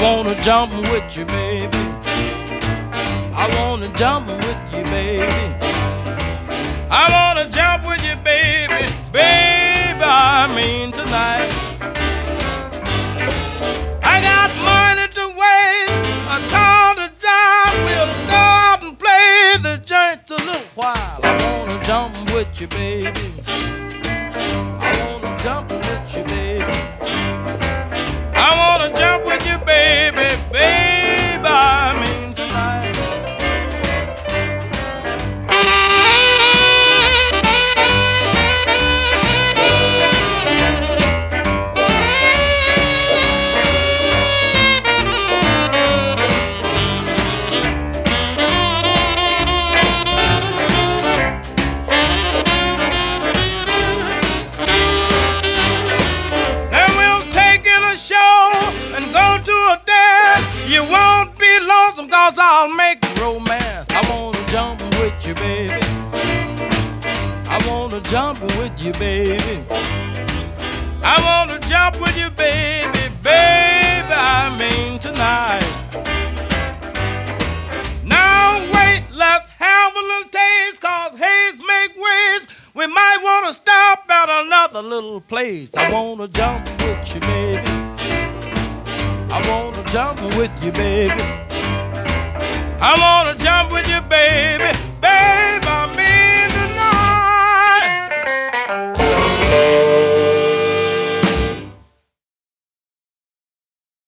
wanna jump with you, baby. I wanna jump with you, baby. I wanna jump with you, baby. Baby, I mean tonight. I got money to waste, a car to drive. We'll go out and play the joints a little while. I wanna jump with you, baby. I wanna jump with you, baby. I wanna jump with you, baby, baby, I mean tonight. You won't be lonesome cause I'll make romance. I wanna jump with you, baby. I wanna jump with you, baby. I wanna jump with you, baby, baby, I mean tonight. Now wait, let's have a little taste cause haze make ways. We might wanna stop at another little place. I wanna jump with you, baby. I wanna jump with you, baby. I wanna